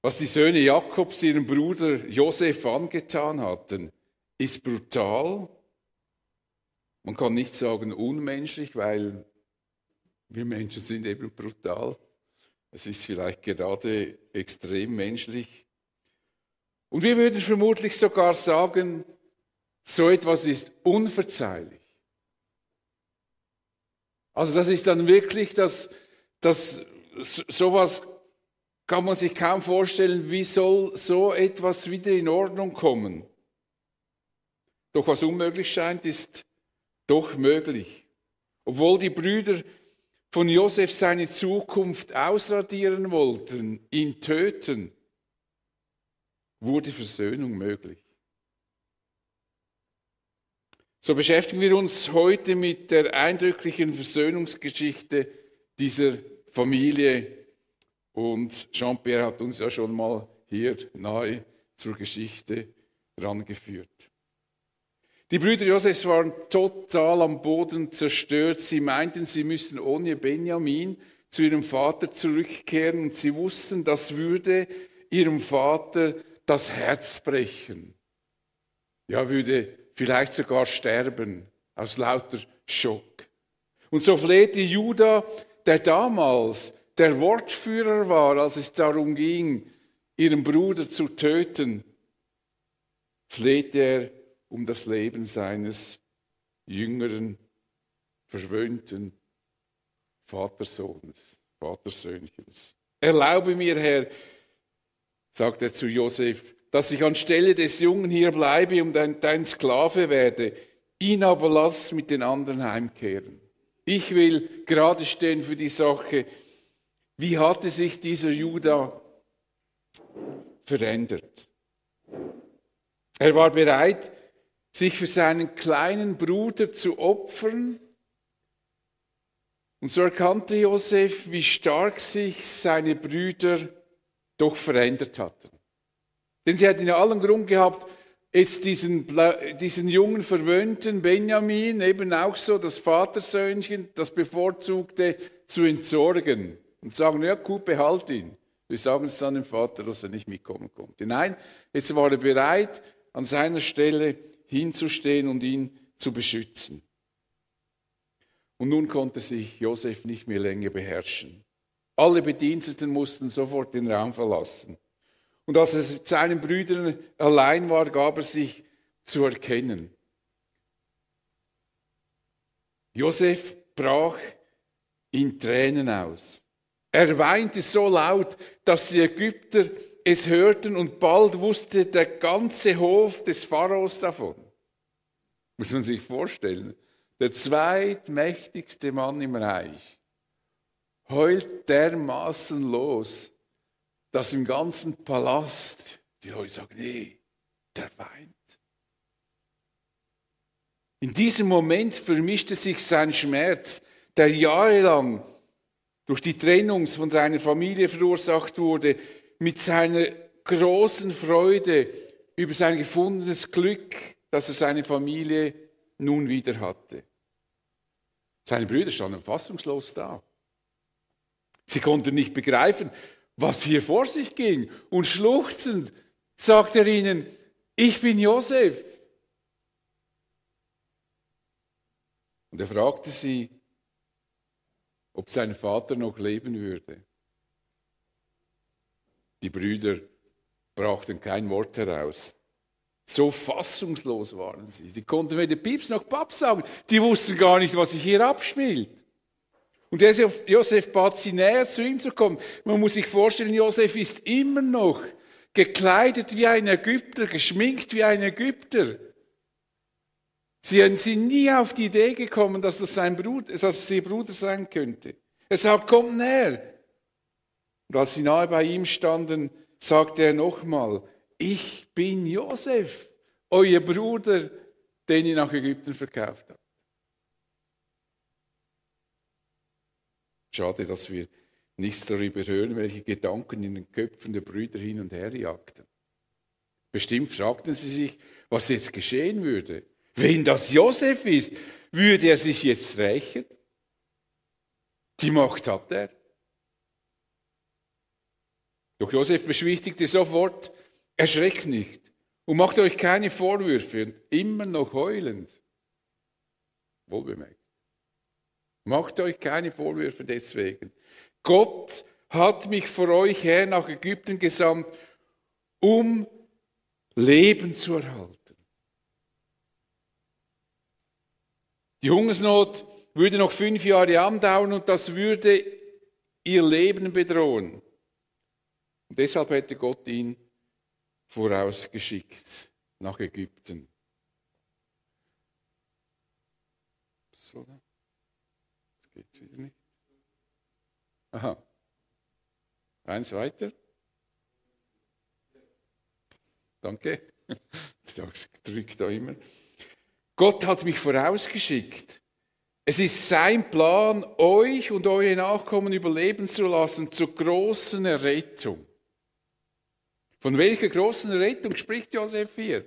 Was die Söhne Jakobs ihrem Bruder Josef angetan hatten, ist brutal. Man kann nicht sagen unmenschlich, weil wir Menschen sind eben brutal. Es ist vielleicht gerade extrem menschlich. Und wir würden vermutlich sogar sagen, so etwas ist unverzeihlich. Also das ist dann wirklich, sowas kann man sich kaum vorstellen, wie soll so etwas wieder in Ordnung kommen. Doch was unmöglich scheint, ist doch möglich. Obwohl die Brüder von Josef seine Zukunft ausradieren wollten, ihn töten, wurde Versöhnung möglich. So beschäftigen wir uns heute mit der eindrücklichen Versöhnungsgeschichte dieser Familie. Und Jean-Pierre hat uns ja schon mal hier nahe zur Geschichte rangeführt. Die Brüder Josefs waren total am Boden zerstört. Sie meinten, sie müssen ohne Benjamin zu ihrem Vater zurückkehren. Und sie wussten, das würde ihrem Vater das Herz brechen. Ja, würde vielleicht sogar sterben aus lauter Schock. Und so flehte Juda, der damals der Wortführer war, als es darum ging, ihren Bruder zu töten, flehte er um das Leben seines jüngeren, verwöhnten Vatersöhnchens. Erlaube mir, Herr, sagt er zu Josef, dass ich anstelle des Jungen hier bleibe und dein Sklave werde. Ihn aber lass mit den anderen heimkehren. Ich will gerade stehen für die Sache. Wie hatte sich dieser Juda verändert? Er war bereit, sich für seinen kleinen Bruder zu opfern. Und so erkannte Josef, wie stark sich seine Brüder doch verändert hatten. Denn sie hatten ja allen Grund gehabt, jetzt diesen jungen, verwöhnten Benjamin, eben auch so das Vatersöhnchen, das Bevorzugte, zu entsorgen. Und sagen, ja gut, behalt ihn. Wir sagen es dann dem Vater, dass er nicht mitkommen konnte. Nein, jetzt war er bereit, an seiner Stelle hinzustehen und ihn zu beschützen. Und nun konnte sich Josef nicht mehr länger beherrschen. Alle Bediensteten mussten sofort den Raum verlassen. Und als er mit seinen Brüdern allein war, gab er sich zu erkennen. Josef brach in Tränen aus. Er weinte so laut, dass die Ägypter es hörten und bald wusste der ganze Hof des Pharaos davon. Muss man sich vorstellen. Der zweitmächtigste Mann im Reich heult dermaßen los, dass im ganzen Palast die Leute sagen, nee, der weint. In diesem Moment vermischte sich sein Schmerz, der jahrelang durch die Trennung von seiner Familie verursacht wurde, mit seiner großen Freude über sein gefundenes Glück, dass er seine Familie nun wieder hatte. Seine Brüder standen fassungslos da. Sie konnten nicht begreifen, was hier vor sich ging. Und schluchzend sagt er ihnen, ich bin Josef. Und er fragte sie, ob sein Vater noch leben würde. Die Brüder brachten kein Wort heraus. So fassungslos waren sie. Sie konnten weder Pieps noch Papp sagen. Die wussten gar nicht, was sich hier abspielt. Und Josef bat sie näher zu ihm zu kommen. Man muss sich vorstellen, Josef ist immer noch gekleidet wie ein Ägypter, geschminkt wie ein Ägypter. Sie sind nie auf die Idee gekommen, dass das ihr Bruder sein könnte. Er sagt, kommt näher. Und als sie nahe bei ihm standen, sagte er nochmal, ich bin Josef, euer Bruder, den ihr nach Ägypten verkauft habt. Schade, dass wir nichts darüber hören, welche Gedanken in den Köpfen der Brüder hin und her jagten. Bestimmt fragten sie sich, was jetzt geschehen würde. Wenn das Josef ist, würde er sich jetzt rächen? Die Macht hat er. Doch Josef beschwichtigte sofort, erschreckt nicht und macht euch keine Vorwürfe, immer noch heulend. Wohlbemerkt. Macht euch keine Vorwürfe deswegen. Gott hat mich vor euch her nach Ägypten gesandt, um Leben zu erhalten. Die Hungersnot würde noch 5 Jahre andauern und das würde ihr Leben bedrohen. Und deshalb hätte Gott ihn vorausgeschickt nach Ägypten. So, das geht wieder nicht. Aha. Eins weiter. Danke. Ich drücke da immer. Gott hat mich vorausgeschickt. Es ist sein Plan, euch und eure Nachkommen überleben zu lassen, zur großen Errettung. Von welcher großen Errettung spricht Josef hier?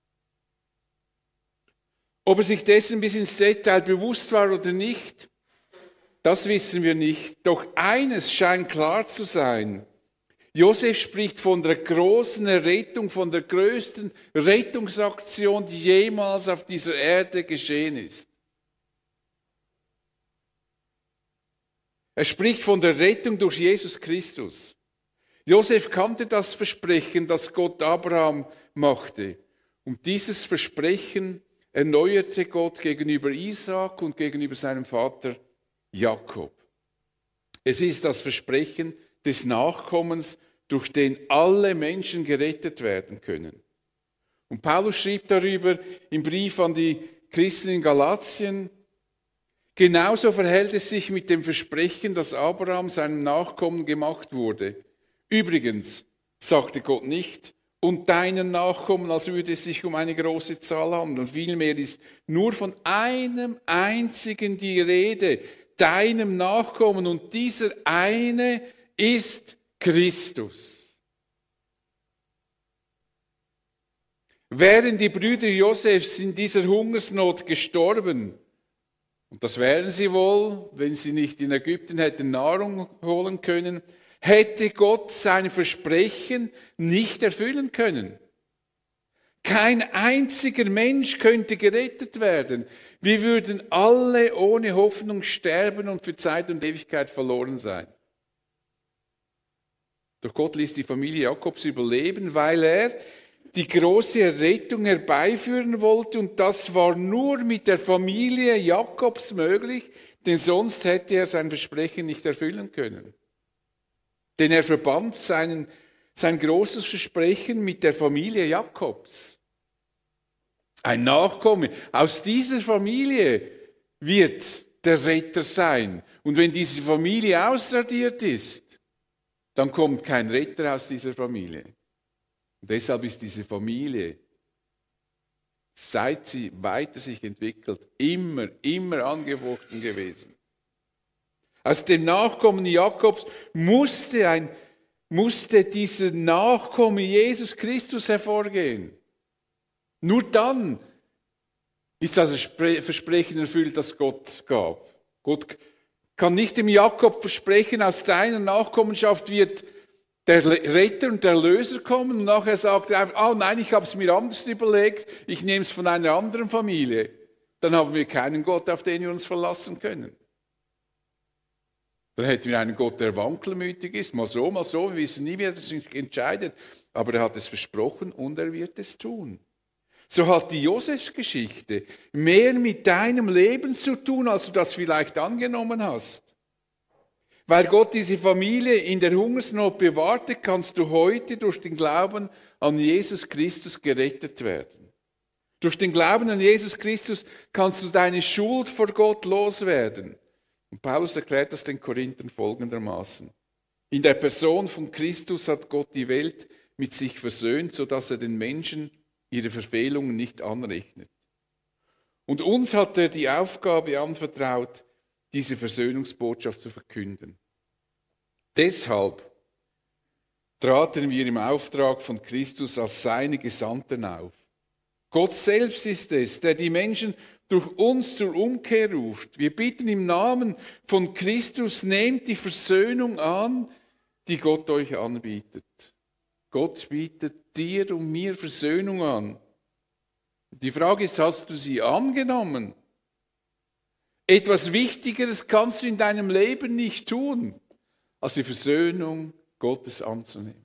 Ob er sich dessen bis ins Detail bewusst war oder nicht, das wissen wir nicht. Doch eines scheint klar zu sein. Josef spricht von der großen Errettung, von der größten Rettungsaktion, die jemals auf dieser Erde geschehen ist. Er spricht von der Rettung durch Jesus Christus. Josef kannte das Versprechen, das Gott Abraham machte. Und dieses Versprechen erneuerte Gott gegenüber Isaak und gegenüber seinem Vater Jakob. Es ist das Versprechen des Nachkommens, durch den alle Menschen gerettet werden können. Und Paulus schrieb darüber im Brief an die Christen in Galatien: Genauso verhält es sich mit dem Versprechen, das Abraham seinem Nachkommen gemacht wurde. Übrigens sagte Gott nicht, und deinen Nachkommen, als würde es sich um eine große Zahl handeln. Vielmehr ist nur von einem einzigen die Rede, deinem Nachkommen. Und dieser eine ist Christus. Wären die Brüder Josefs in dieser Hungersnot gestorben, und das wären sie wohl, wenn sie nicht in Ägypten hätten Nahrung holen können, hätte Gott sein Versprechen nicht erfüllen können. Kein einziger Mensch könnte gerettet werden. Wir würden alle ohne Hoffnung sterben und für Zeit und Ewigkeit verloren sein. Doch Gott ließ die Familie Jakobs überleben, weil er die große Rettung herbeiführen wollte. Und das war nur mit der Familie Jakobs möglich, denn sonst hätte er sein Versprechen nicht erfüllen können. Denn er verband sein großes Versprechen mit der Familie Jakobs. Ein Nachkomme. Aus dieser Familie wird der Retter sein. Und wenn diese Familie ausradiert ist, dann kommt kein Retter aus dieser Familie. Und deshalb ist diese Familie, seit sie weiter sich entwickelt, immer angefochten gewesen. Aus dem Nachkommen Jakobs musste dieser Nachkomme Jesus Christus hervorgehen. Nur dann ist das Versprechen erfüllt, das Gott gab. Gott kann nicht dem Jakob versprechen, aus deiner Nachkommenschaft wird der Retter und der Erlöser kommen, und nachher sagt er einfach, nein, ich habe es mir anders überlegt, ich nehme es von einer anderen Familie. Dann haben wir keinen Gott, auf den wir uns verlassen können. Dann hätten wir einen Gott, der wankelmütig ist, mal so, wir wissen nie, wie er sich entscheidet, aber er hat es versprochen und er wird es tun. So hat die Josefsgeschichte mehr mit deinem Leben zu tun, als du das vielleicht angenommen hast. Weil Gott diese Familie in der Hungersnot bewahrte, kannst du heute durch den Glauben an Jesus Christus gerettet werden. Durch den Glauben an Jesus Christus kannst du deine Schuld vor Gott loswerden. Und Paulus erklärt das den Korinthern folgendermaßen: In der Person von Christus hat Gott die Welt mit sich versöhnt, sodass er den Menschen ihre Verfehlungen nicht anrechnet. Und uns hat er die Aufgabe anvertraut, diese Versöhnungsbotschaft zu verkünden. Deshalb traten wir im Auftrag von Christus als seine Gesandten auf. Gott selbst ist es, der die Menschen durch uns zur Umkehr ruft. Wir bitten im Namen von Christus, nehmt die Versöhnung an, die Gott euch anbietet. Gott bietet dir und mir Versöhnung an. Die Frage ist, hast du sie angenommen? Etwas Wichtigeres kannst du in deinem Leben nicht tun, als die Versöhnung Gottes anzunehmen.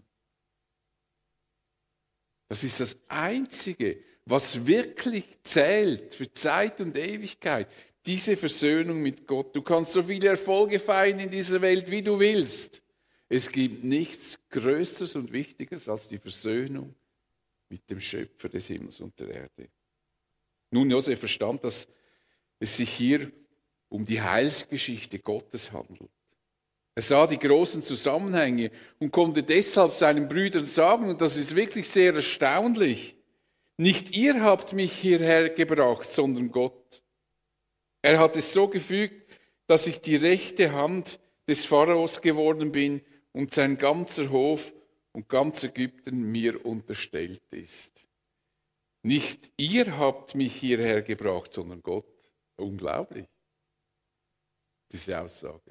Das ist das Einzige, was wirklich zählt für Zeit und Ewigkeit. Diese Versöhnung mit Gott. Du kannst so viele Erfolge feiern in dieser Welt, wie du willst. Es gibt nichts Größeres und Wichtigeres als die Versöhnung mit dem Schöpfer des Himmels und der Erde. Nun, Josef verstand, dass es sich hier um die Heilsgeschichte Gottes handelt. Er sah die großen Zusammenhänge und konnte deshalb seinen Brüdern sagen, und das ist wirklich sehr erstaunlich, nicht ihr habt mich hierher gebracht, sondern Gott. Er hat es so gefügt, dass ich die rechte Hand des Pharaos geworden bin und sein ganzer Hof und ganz Ägypten mir unterstellt ist. Nicht ihr habt mich hierher gebracht, sondern Gott. Unglaublich, diese Aussage.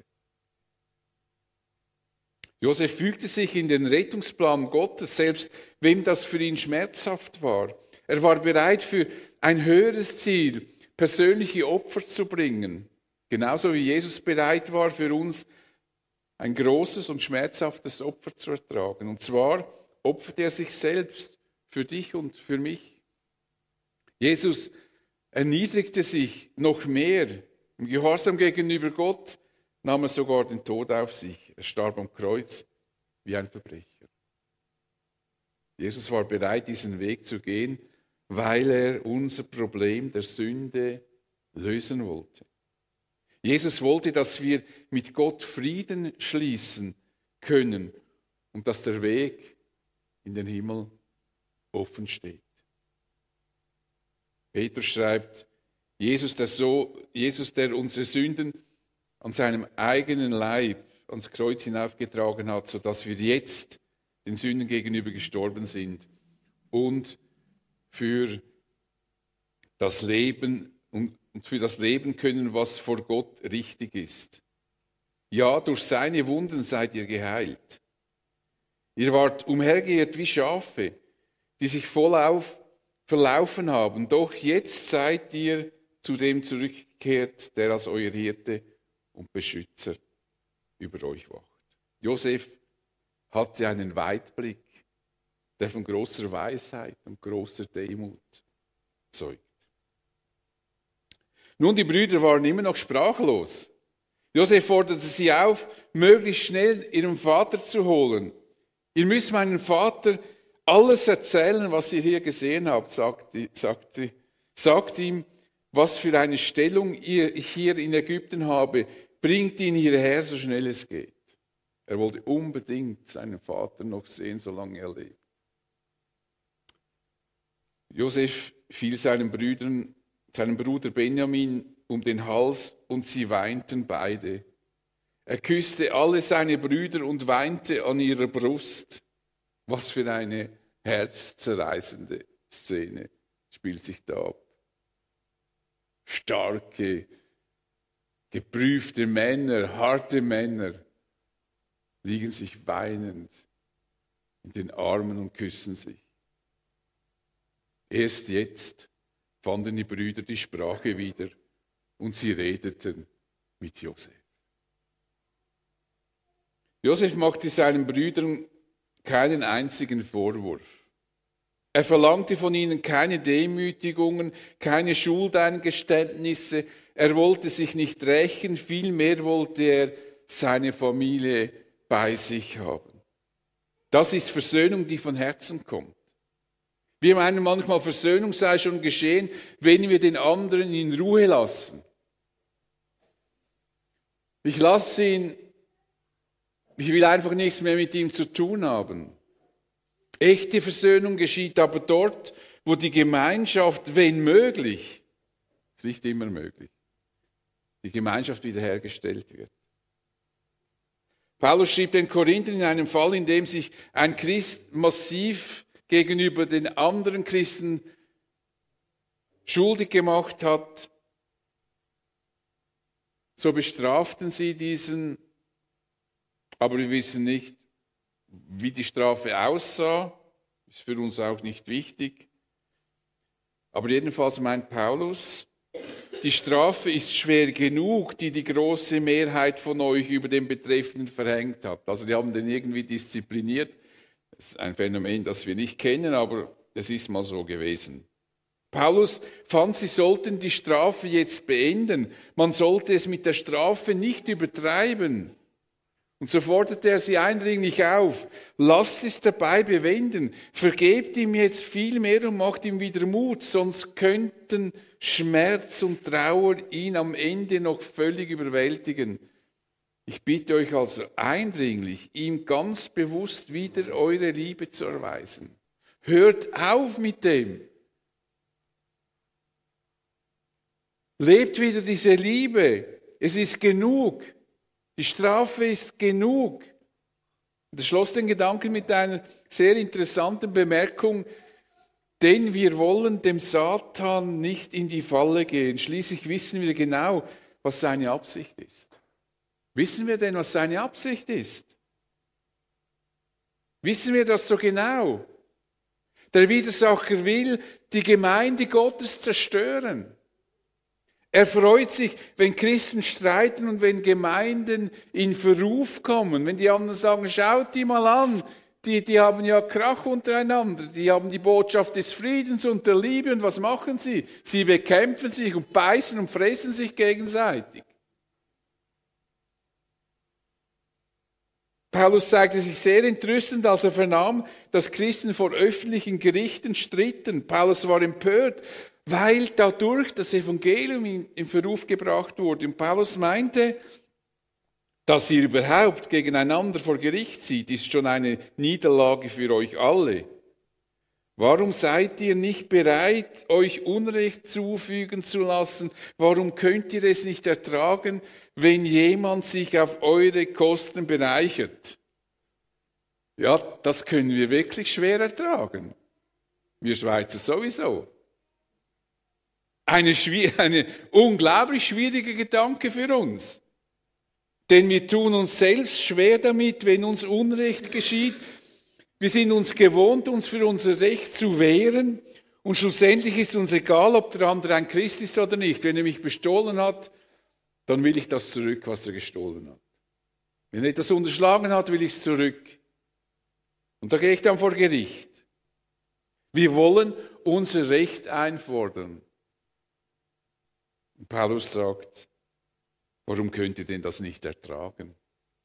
Josef fügte sich in den Rettungsplan Gottes, selbst wenn das für ihn schmerzhaft war. Er war bereit für ein höheres Ziel, persönliche Opfer zu bringen. Genauso wie Jesus bereit war, für uns ein großes und schmerzhaftes Opfer zu ertragen. Und zwar opferte er sich selbst für dich und für mich. Jesus erniedrigte sich noch mehr. Im Gehorsam gegenüber Gott nahm er sogar den Tod auf sich. Er starb am Kreuz wie ein Verbrecher. Jesus war bereit, diesen Weg zu gehen, weil er unser Problem der Sünde lösen wollte. Jesus wollte, dass wir mit Gott Frieden schließen können und dass der Weg in den Himmel offen steht. Petrus schreibt, Jesus, der unsere Sünden an seinem eigenen Leib ans Kreuz hinaufgetragen hat, sodass wir jetzt den Sünden gegenüber gestorben sind und für das Leben und für das Leben können, was vor Gott richtig ist. Ja, durch seine Wunden seid ihr geheilt. Ihr wart umhergeirrt wie Schafe, die sich vollauf verlaufen haben. Doch jetzt seid ihr zu dem zurückgekehrt, der als euer Hirte und Beschützer über euch wacht. Josef hatte einen Weitblick, der von großer Weisheit und großer Demut zeugt. Nun, die Brüder waren immer noch sprachlos. Josef forderte sie auf, möglichst schnell ihren Vater zu holen. Ihr müsst meinem Vater alles erzählen, was ihr hier gesehen habt, sagt ihm, was für eine Stellung ich hier in Ägypten habe. Bringt ihn hierher, so schnell es geht. Er wollte unbedingt seinen Vater noch sehen, solange er lebt. Josef fiel seinem Bruder Benjamin um den Hals und sie weinten beide. Er küsste alle seine Brüder und weinte an ihrer Brust. Was für eine herzzerreißende Szene spielt sich da ab. Starke, geprüfte Männer, harte Männer liegen sich weinend in den Armen und küssen sich. Erst jetzt fanden die Brüder die Sprache wieder und sie redeten mit Josef. Josef machte seinen Brüdern keinen einzigen Vorwurf. Er verlangte von ihnen keine Demütigungen, keine Schuldeingeständnisse. Er wollte sich nicht rächen, vielmehr wollte er seine Familie bei sich haben. Das ist Versöhnung, die von Herzen kommt. Wir meinen manchmal, Versöhnung sei schon geschehen, wenn wir den anderen in Ruhe lassen. Ich lasse ihn, ich will einfach nichts mehr mit ihm zu tun haben. Echte Versöhnung geschieht aber dort, wo die Gemeinschaft, wenn möglich, ist nicht immer möglich, die Gemeinschaft wiederhergestellt wird. Paulus schrieb den Korinthern in einem Fall, in dem sich ein Christ massiv gegenüber den anderen Christen schuldig gemacht hat, so bestraften sie diesen, aber wir wissen nicht, wie die Strafe aussah, ist für uns auch nicht wichtig. Aber jedenfalls meint Paulus, die Strafe ist schwer genug, die die große Mehrheit von euch über den Betreffenden verhängt hat. Also die haben den irgendwie diszipliniert. Das ist ein Phänomen, das wir nicht kennen, aber es ist mal so gewesen. Paulus fand, sie sollten die Strafe jetzt beenden. Man sollte es mit der Strafe nicht übertreiben. Und so forderte er sie eindringlich auf, lasst es dabei bewenden, vergebt ihm jetzt viel mehr und macht ihm wieder Mut, sonst könnten Schmerz und Trauer ihn am Ende noch völlig überwältigen. Ich bitte euch also eindringlich, ihm ganz bewusst wieder eure Liebe zu erweisen. Hört auf mit dem. Lebt wieder diese Liebe. Es ist genug. Die Strafe ist genug. Und er schloss den Gedanken mit einer sehr interessanten Bemerkung, denn wir wollen dem Satan nicht in die Falle gehen. Schließlich wissen wir genau, was seine Absicht ist. Wissen wir denn, was seine Absicht ist? Wissen wir das so genau? Der Widersacher will die Gemeinde Gottes zerstören. Er freut sich, wenn Christen streiten und wenn Gemeinden in Verruf kommen. Wenn die anderen sagen, schaut die mal an, die haben ja Krach untereinander. Die haben die Botschaft des Friedens und der Liebe. Und was machen sie? Sie bekämpfen sich und beißen und fressen sich gegenseitig. Paulus zeigte sich sehr entrüstend, als er vernahm, dass Christen vor öffentlichen Gerichten stritten. Paulus war empört, weil dadurch das Evangelium in Verruf gebracht wurde. Und Paulus meinte, dass ihr überhaupt gegeneinander vor Gericht zieht, ist schon eine Niederlage für euch alle. Warum seid ihr nicht bereit, euch Unrecht zufügen zu lassen? Warum könnt ihr es nicht ertragen, wenn jemand sich auf eure Kosten bereichert? Ja, das können wir wirklich schwer ertragen. Wir Schweizer sowieso. Eine unglaublich schwierige Gedanke für uns. Denn wir tun uns selbst schwer damit, wenn uns Unrecht geschieht. Wir sind uns gewohnt, uns für unser Recht zu wehren. Und schlussendlich ist uns egal, ob der andere ein Christ ist oder nicht. Wenn er mich bestohlen hat, dann will ich das zurück, was er gestohlen hat. Wenn er etwas unterschlagen hat, will ich es zurück. Und da gehe ich dann vor Gericht. Wir wollen unser Recht einfordern. Und Paulus sagt, warum könnt ihr denn das nicht ertragen?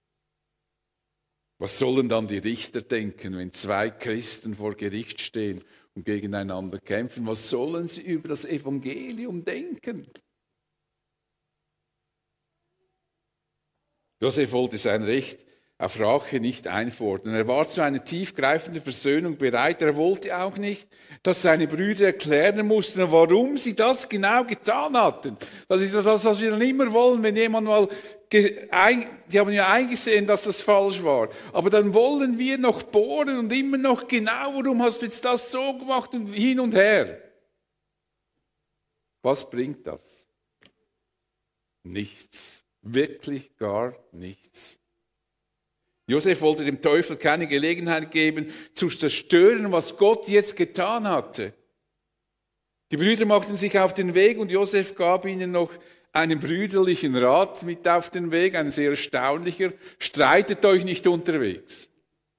Was sollen dann die Richter denken, wenn zwei Christen vor Gericht stehen und gegeneinander kämpfen? Was sollen sie über das Evangelium denken? Josef wollte sein Recht auf Rache nicht einfordern. Er war zu einer tiefgreifenden Versöhnung bereit. Er wollte auch nicht, dass seine Brüder erklären mussten, warum sie das genau getan hatten. Das ist das, was wir dann immer wollen, wenn jemand mal, die haben ja eingesehen, dass das falsch war. Aber dann wollen wir noch bohren und immer noch genau, warum hast du jetzt das so gemacht und hin und her. Was bringt das? Nichts. Wirklich gar nichts. Josef wollte dem Teufel keine Gelegenheit geben, zu zerstören, was Gott jetzt getan hatte. Die Brüder machten sich auf den Weg und Josef gab ihnen noch einen brüderlichen Rat mit auf den Weg, ein sehr erstaunlicher: Streitet euch nicht unterwegs.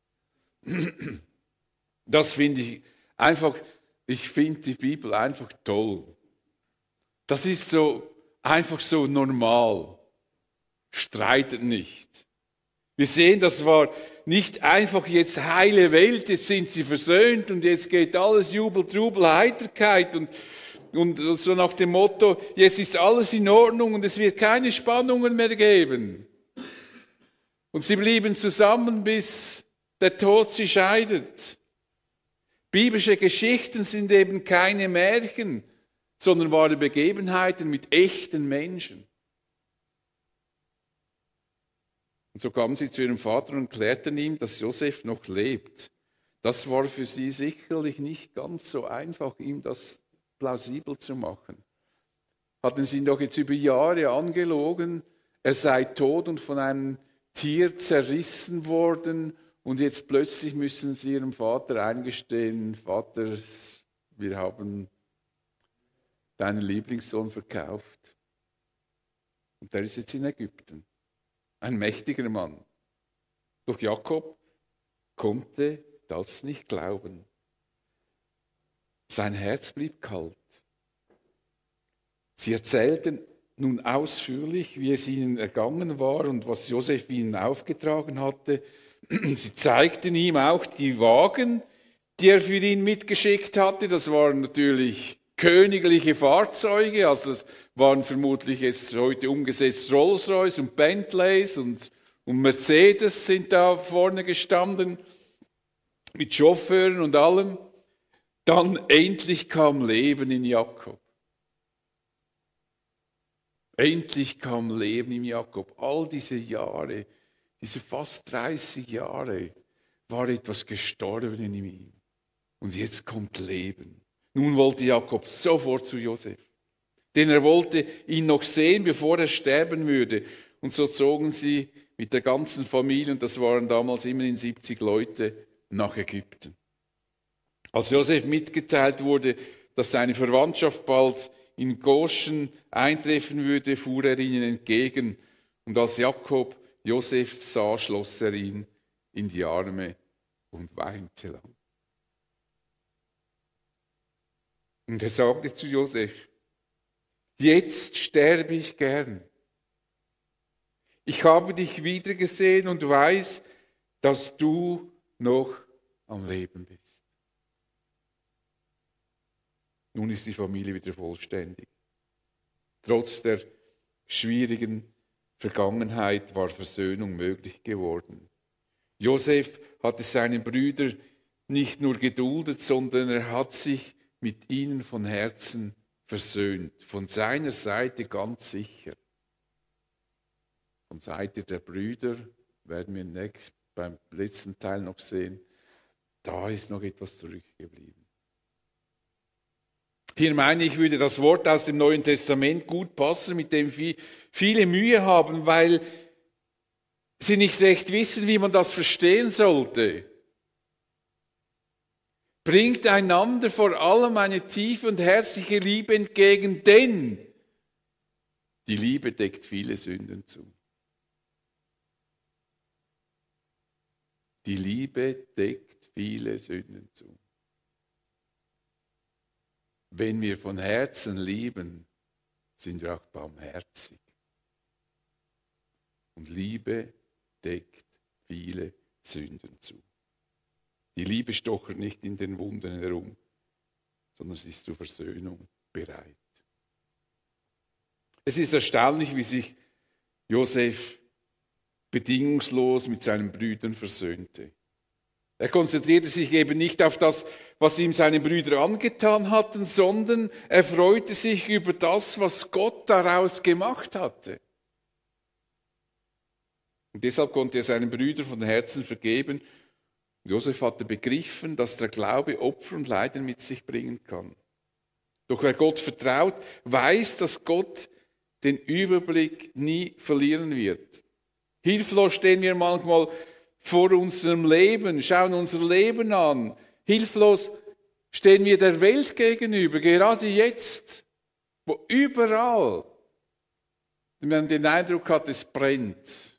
Das finde ich einfach, ich finde die Bibel einfach toll. Das ist so einfach so normal. Streitet nicht. Wir sehen, das war nicht einfach jetzt heile Welt, jetzt sind sie versöhnt und jetzt geht alles Jubel, Trubel, Heiterkeit und so nach dem Motto, jetzt ist alles in Ordnung und es wird keine Spannungen mehr geben. Und sie blieben zusammen, bis der Tod sie scheidet. Biblische Geschichten sind eben keine Märchen, sondern wahre Begebenheiten mit echten Menschen. Und so kamen sie zu ihrem Vater und klärten ihm, dass Josef noch lebt. Das war für sie sicherlich nicht ganz so einfach, ihm das plausibel zu machen. Hatten sie ihn doch jetzt über Jahre angelogen, er sei tot und von einem Tier zerrissen worden und jetzt plötzlich müssen sie ihrem Vater eingestehen, Vater, wir haben deinen Lieblingssohn verkauft. Und der ist jetzt in Ägypten. Ein mächtiger Mann. Doch Jakob konnte das nicht glauben. Sein Herz blieb kalt. Sie erzählten nun ausführlich, wie es ihnen ergangen war und was Josef ihnen aufgetragen hatte. Sie zeigten ihm auch die Wagen, die er für ihn mitgeschickt hatte. Das waren natürlich königliche Fahrzeuge, also es waren vermutlich jetzt heute umgesetzt Rolls-Royce und Bentleys und Mercedes sind da vorne gestanden, mit Chauffeuren und allem. Dann endlich kam Leben in Jakob. Endlich kam Leben in Jakob. All diese Jahre, diese fast 30 Jahre, war etwas gestorben in ihm. Und jetzt kommt Leben. Nun wollte Jakob sofort zu Josef, denn er wollte ihn noch sehen, bevor er sterben würde. Und so zogen sie mit der ganzen Familie, und das waren damals immerhin 70 Leute, nach Ägypten. Als Josef mitgeteilt wurde, dass seine Verwandtschaft bald in Goshen eintreffen würde, fuhr er ihnen entgegen. Und als Jakob Josef sah, schloss er ihn in die Arme und weinte lang. Und er sagte zu Josef, jetzt sterbe ich gern. Ich habe dich wiedergesehen und weiß, dass du noch am Leben bist. Nun ist die Familie wieder vollständig. Trotz der schwierigen Vergangenheit war Versöhnung möglich geworden. Josef hatte seine Brüder nicht nur geduldet, sondern er hat sich mit ihnen von Herzen versöhnt. Von seiner Seite ganz sicher. Von Seite der Brüder werden wir beim letzten Teil noch sehen, da ist noch etwas zurückgeblieben. Hier meine ich, würde das Wort aus dem Neuen Testament gut passen, mit dem viele Mühe haben, weil sie nicht recht wissen, wie man das verstehen sollte. Bringt einander vor allem eine tiefe und herzliche Liebe entgegen, denn die Liebe deckt viele Sünden zu. Die Liebe deckt viele Sünden zu. Wenn wir von Herzen lieben, sind wir auch barmherzig. Und Liebe deckt viele Sünden zu. Die Liebe stochert nicht in den Wunden herum, sondern sie ist zur Versöhnung bereit. Es ist erstaunlich, wie sich Josef bedingungslos mit seinen Brüdern versöhnte. Er konzentrierte sich eben nicht auf das, was ihm seine Brüder angetan hatten, sondern er freute sich über das, was Gott daraus gemacht hatte. Und deshalb konnte er seinen Brüdern von Herzen vergeben. Josef hatte begriffen, dass der Glaube Opfer und Leiden mit sich bringen kann. Doch wer Gott vertraut, weiß, dass Gott den Überblick nie verlieren wird. Hilflos stehen wir manchmal vor unserem Leben, schauen unser Leben an. Hilflos stehen wir der Welt gegenüber, gerade jetzt, wo überall man den Eindruck hat, es brennt.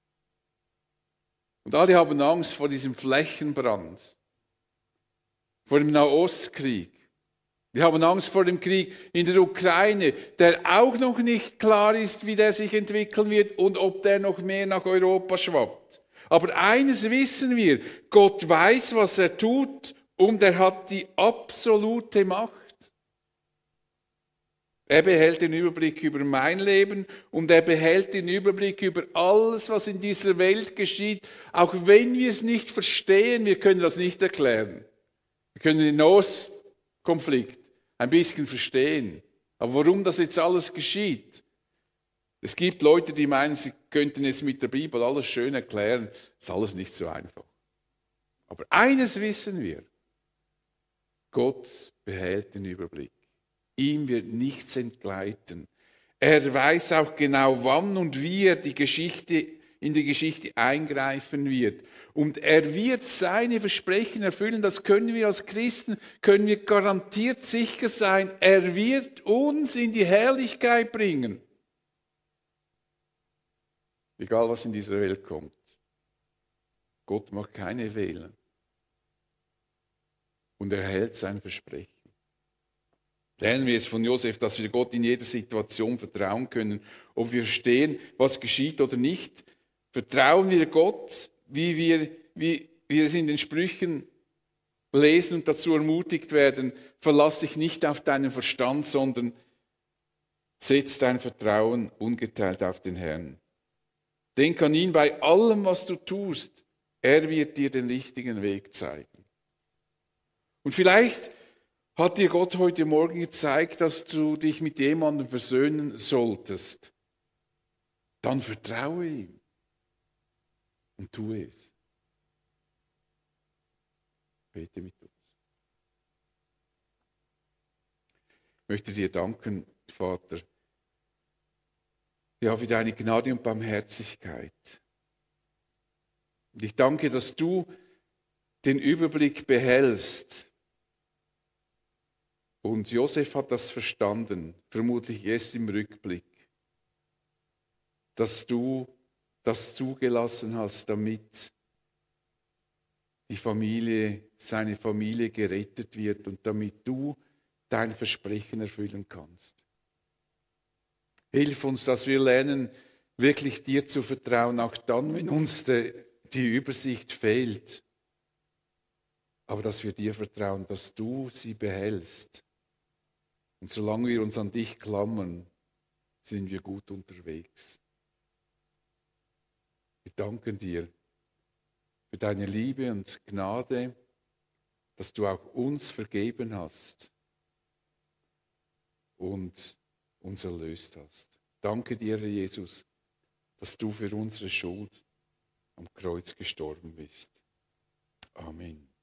Und alle haben Angst vor diesem Flächenbrand, vor dem Nahostkrieg. Wir haben Angst vor dem Krieg in der Ukraine, der auch noch nicht klar ist, wie der sich entwickeln wird und ob der noch mehr nach Europa schwappt. Aber eines wissen wir, Gott weiß, was er tut und er hat die absolute Macht. Er behält den Überblick über mein Leben und er behält den Überblick über alles, was in dieser Welt geschieht. Auch wenn wir es nicht verstehen, wir können das nicht erklären. Wir können den Nahostkonflikt ein bisschen verstehen. Aber warum das jetzt alles geschieht? Es gibt Leute, die meinen, sie könnten es mit der Bibel alles schön erklären. Das ist alles nicht so einfach. Aber eines wissen wir. Gott behält den Überblick. Ihm wird nichts entgleiten. Er weiß auch genau, wann und wie er die Geschichte in die Geschichte eingreifen wird. Und er wird seine Versprechen erfüllen. Das können wir als Christen, können wir garantiert sicher sein. Er wird uns in die Herrlichkeit bringen. Egal, was in dieser Welt kommt. Gott mag keine wählen. Und er hält sein Versprechen. Lernen wir es von Josef, dass wir Gott in jeder Situation vertrauen können. Ob wir verstehen, was geschieht oder nicht, vertrauen wir Gott, wie wir es in den Sprüchen lesen und dazu ermutigt werden. Verlass dich nicht auf deinen Verstand, sondern setz dein Vertrauen ungeteilt auf den Herrn. Denk an ihn bei allem, was du tust. Er wird dir den richtigen Weg zeigen. Und vielleicht hat dir Gott heute Morgen gezeigt, dass du dich mit jemandem versöhnen solltest. Dann vertraue ihm und tue es. Bete mit uns. Ich möchte dir danken, Vater, ja, für deine Gnade und Barmherzigkeit. Und ich danke, dass du den Überblick behältst. Und Josef hat das verstanden, vermutlich erst im Rückblick, dass du das zugelassen hast, damit seine Familie gerettet wird und damit du dein Versprechen erfüllen kannst. Hilf uns, dass wir lernen, wirklich dir zu vertrauen, auch dann, wenn uns die Übersicht fehlt. Aber dass wir dir vertrauen, dass du sie behältst. Und solange wir uns an dich klammern, sind wir gut unterwegs. Wir danken dir für deine Liebe und Gnade, dass du auch uns vergeben hast und uns erlöst hast. Danke dir, Herr Jesus, dass du für unsere Schuld am Kreuz gestorben bist. Amen.